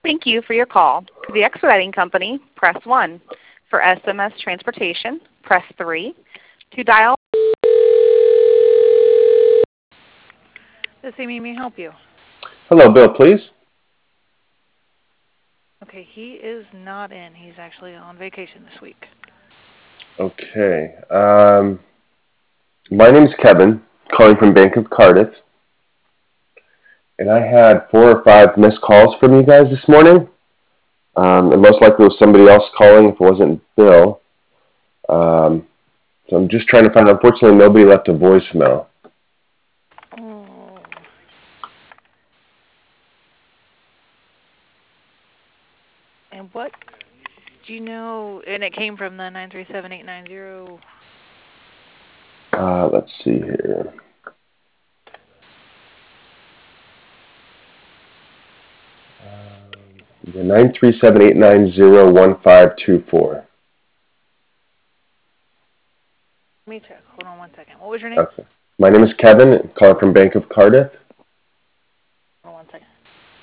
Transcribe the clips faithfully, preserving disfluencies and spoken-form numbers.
Thank you for your call. For the expediting company, press one. For S M S transportation, press three. To dial... This Amy may help you. Hello, Bill, please. Okay, he is not in. He's actually on vacation this week. Okay. Um, my name's Kevin, calling from Bank of Cardiff. And I had four or five missed calls from you guys this morning. Um, and most likely it was somebody else calling if it wasn't Bill. Um, so I'm just trying to find out. Unfortunately, nobody left a voicemail. Oh. And what do you know? And it came from the nine three seven eight nine zero. Uh, let's see here. Um, the nine three seven eight nine zero one five two four. Let me check. Hold on one second. What was your name? Okay. My name is Kevin, calling from Bank of Cardiff. Hold on one second.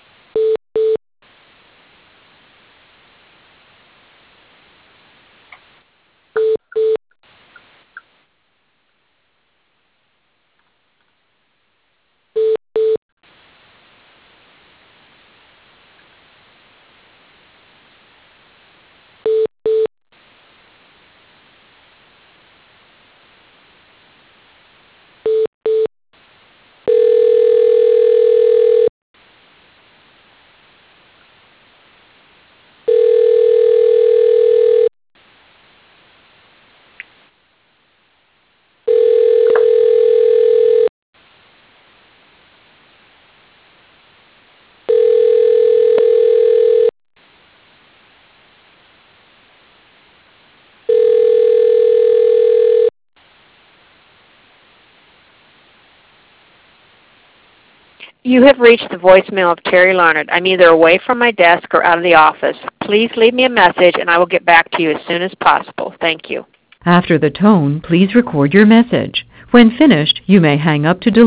You have reached the voicemail of Terry Larned. I'm either away from my desk or out of the office. Please leave me a message and I will get back to you as soon as possible. Thank you. After the tone, please record your message. When finished, you may hang up to deliver.